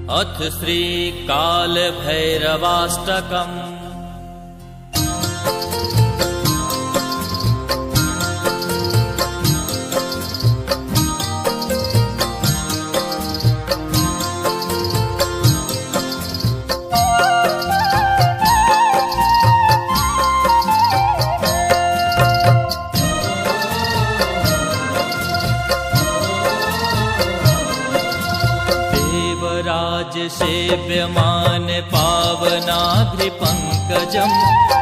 अथ श्री कालभैरवाष्टकम्। सेव्यमान पावनाग्रिपङ्कजम्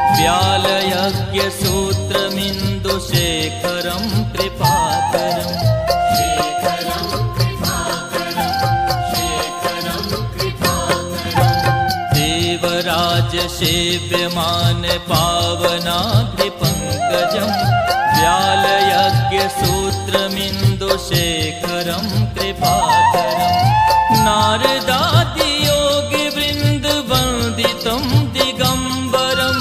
व्यालयज्ञसूत्रमिन्दुशेखरं कृपाकरम्। देवराज सेव्यमान पावनाग्रिपङ्कजम् व्यालयज्ञसूत्रमिन्दुशेखरं कृपाकरम्। नारदादियोगिवृन्दवन्दितं दिगम्बरं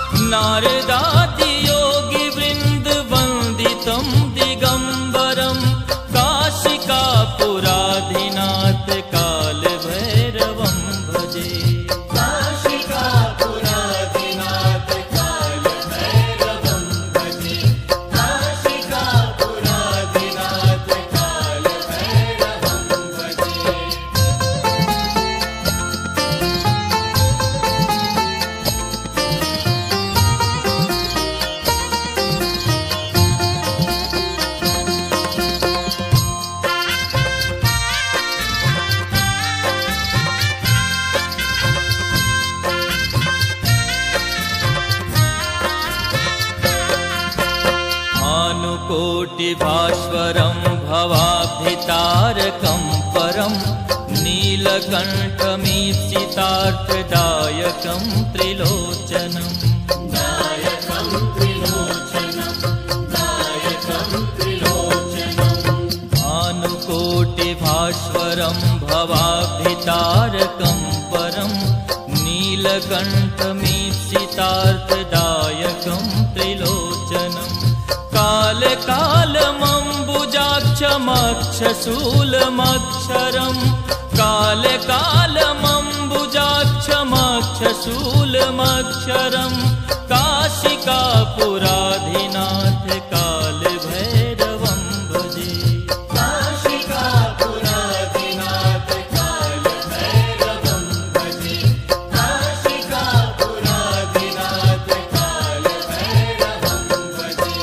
नारदादियोगिवृन्दवन्दितं दिगम्बरं काशिकापुराधिनाथ कालभैरवं भजे। काशिकापुराधिनाथ कालभैरवं भजे। काशिकापुराधिनाथ कालभैरवं भजे। कोटिभास्वरं भवाब्धितारकं परं नीलकण्ठमीप्सितार्थदायकं त्रिलोचनम्। दायकं त्रिलोचनं दायकं त्रिलोचनम्। भानुकोटिभास्वरं भवाब्धितारकं परं नीलकण्ठमीप्सितार्थदायकं त्रिलोचनम्। कालकालमम्बुजाक्षमक्षशूलमक्षरम् कालकालमम्बुजाक्षमक्षशूलमक्षरम् काशिकापुराधिनाथ कालभैरवं भजे। काशिकापुराधिनाथ कालभैरवं भजे। काशिकापुराधिनाथ कालभैरवं भजे।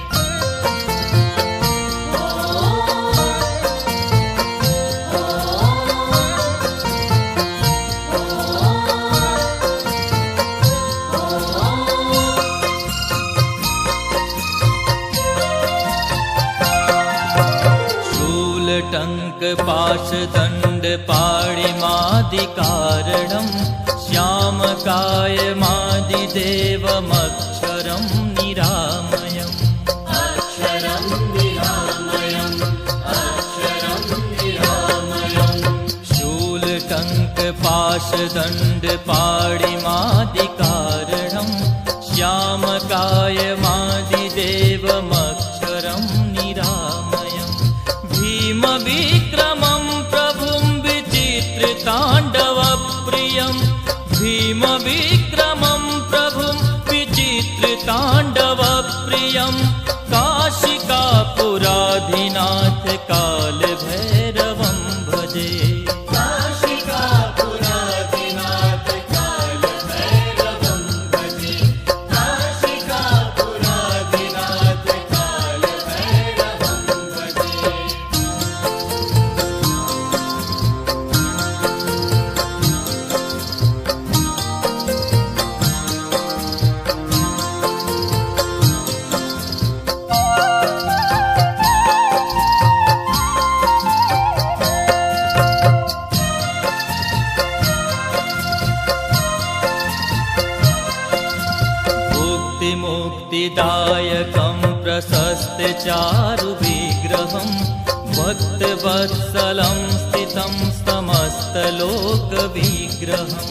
टङ्कपाशदण्डपाणिमादिकारणं श्यामकायमादिदेवमक्षरं निरामयम्। अक्षरं निरामयम् अक्षरं निरामयम्। शूलटङ्कपाशदण्डपाणिमादिकारणं श्यामकायमादिदेवमक्षरं निरामयम्। भीमविक्रमं प्रभुं विचित्रताण्डवप्रियं भीमविक्रमं प्रभुं विचित्रताण्डवप्रियं काशिकापुराधिनाथ कालभैरवं भजे। काशिकापुराधिनाथ कालभैरवं भजे। काशिकापुराधिनाथ कालभैरवं भजे। मुक्तिदायकं प्रशस्तचारुविग्रहं भक्तवत्सलं स्थितं समस्तलोकविग्रहम्।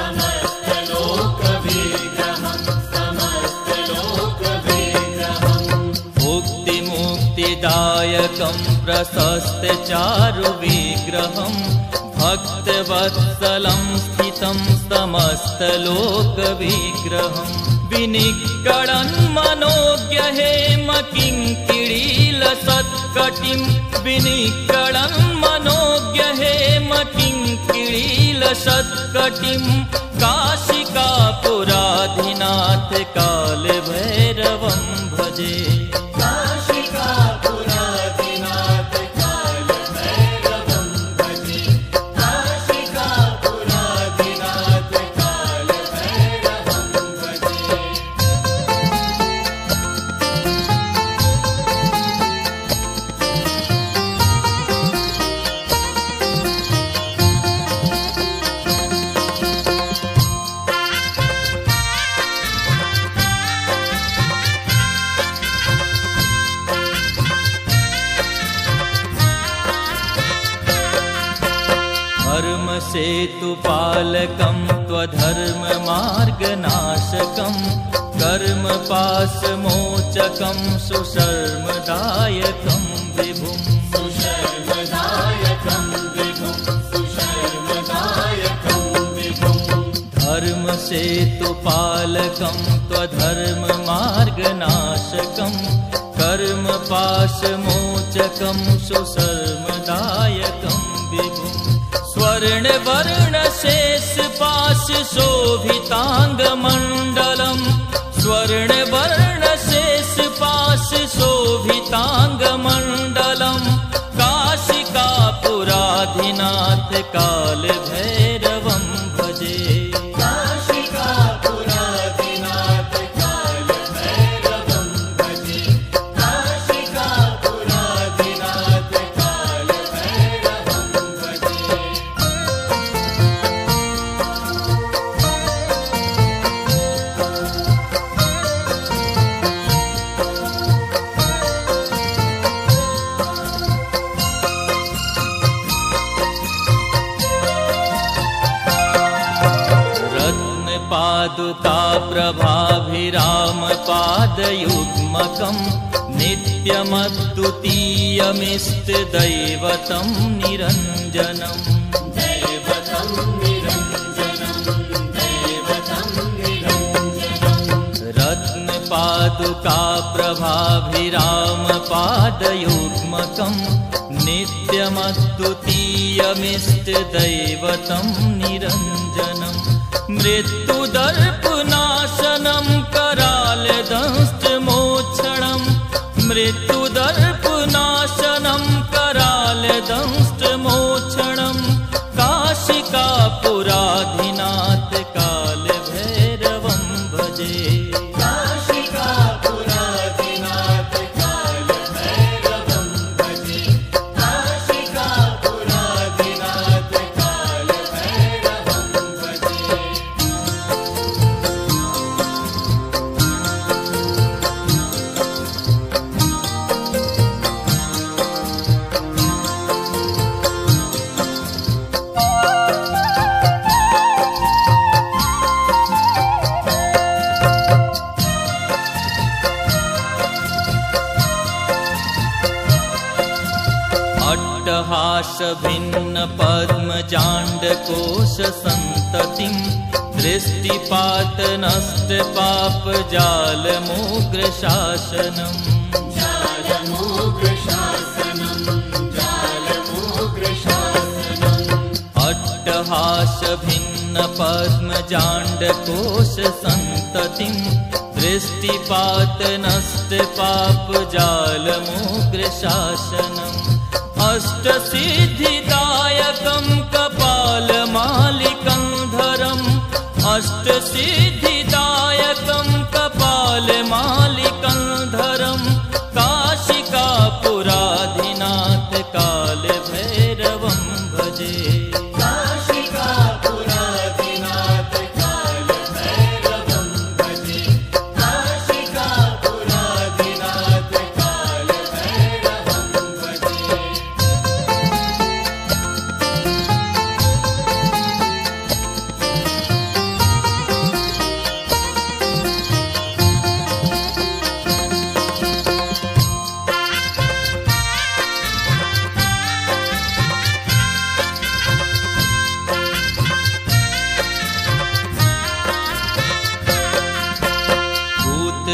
समस्तलोकविग्रहं समस्तलोकविग्रहम्। मुक्तिदायकं प्रशस्तचारुविग्रहं भक्तवत्सलं स्थितं समस्तलोकविग्रहं विनिक्कळन् मनोज्ञहेमकिङ्किणीलसत्कटिं विनिक्कळन् मनोज्ञहेमकिङ्किणीलसत्कटिं काशिकापुराधिनाथ कालभैरवं भजे। काशिकापुराधिनाथ कालभैरवं भजे। काशिकापुराधिनाथ कालभैरवं भजे। धर्मसेतुपालकं त्वधर्ममार्गनाशकं कर्मपाशमोचकं सुशर्मदायकं विभुं। सुशर्मदायकं विभुं। सुशर्मदायकं विभुं। धर्मसेतुपालकं त्वधर्ममार्गनाशकं कर्मपाशमोचकं सुशर्मदायकं विभुं। स्वर्णवर्णशेषपाशशोभिताङ्गमण्डलं स्वर्णवर्णशेषपाशशोभिताङ्गमण्डलं काशिकापुराधिनाथ कालभैरवं भजे। काशिकापुराधिनाथ कालभैरवं भजे। काशिकापुराधिनाथ कालभैरवं भजे। पादुका प्रभाभिरामपादयुग्मकं नित्यमद्वितीयमिष्टदैवतं निरञ्जनम्। दैवतं निरञ्जनं। दैवतं निरञ्जनं। रत्नपादुका प्रभाभिरामपादयुग्मकं नित्यमद्वितीयमिष्टदैवतं निरञ्जनम्। मृत्युदर्पनाशनं करालदंष्टमोक्षणं मृत्युदर्पनाशनं करालदंष्टमोक्षणं काशिकापुराधिनाथ कालभैरवं भजे। काशिकापुराधिनाथ कालभैरवं भजे। काशिकापुराधिनाथ कालभैरवं भजे। अट्टहासभिन्नपद्मजाण्डकोशसन्ततिं दृष्टिपातनष्टपापजालमोग्रशासनम्। जालमोग्रशासनं। जालमोग्रशासनम्। अट्टहासभिन्नपद्मजाण्डकोशसन्ततिं दृष्टिपातनष्टपापजालमोग्रशासनम्। अष्टसिद्धिदायकं कपालमालिकन्धरम् अष्टसिद्धिदायकं कपालमालिकन्धरं काशिकापुराधिनाथ कालभैरवं भजे। काशिकापुराधिनाथ कालभैरवं भजे। काशिकापुराधिनाथ कालभैरवं भजे।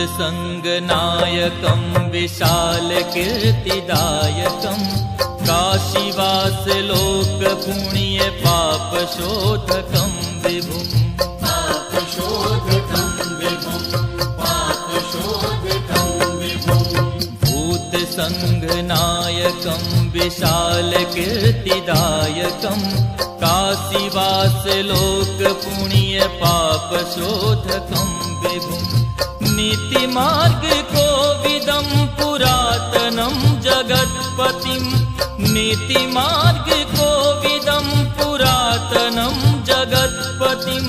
भूतसङ्गनायकं विशालकीर्तिदायकं काशीवासलोकपुण्यपापशोधकं विभुम् पापशोधकं विभुम् पापशोधकं विभुम् भूतसङ्गनायकं विशालकीर्तिदायकं काशीवासलोकपुण्यपापशोधकं विभुम् नीतिमार्गकोविदं पुरातनं जगत्पतिं नीतिमार्गकोविदं पुरातनं जगत्पतिं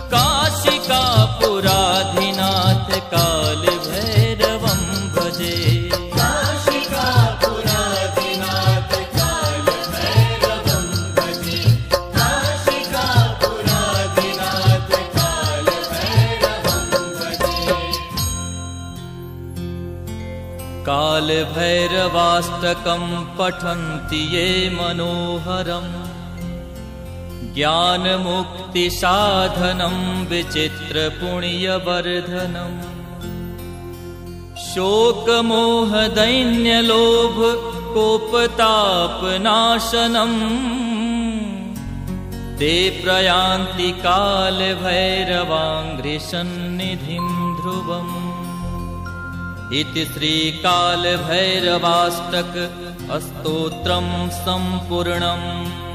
काशिकापुराधिनाथ कालभैरवं भजे काशिकापुराधिनाथ कालभैरवं भजे काशिकापुराधिनाथ कालभैरवं भजे कालभैरवाष्टकं पठन्ति ये मनोहरम् ज्ञानमुक्तिसाधनं विचित्रपुण्यवर्धनम् शोकमोहदैन्यलोभ कोपतापनाशनम् ते प्रयान्ति कालभैरवाङ्घ्रिसन्निधिं ध्रुवम् इति श्रीकालभैरवाष्टक स्तोत्रं सम्पूर्णम्।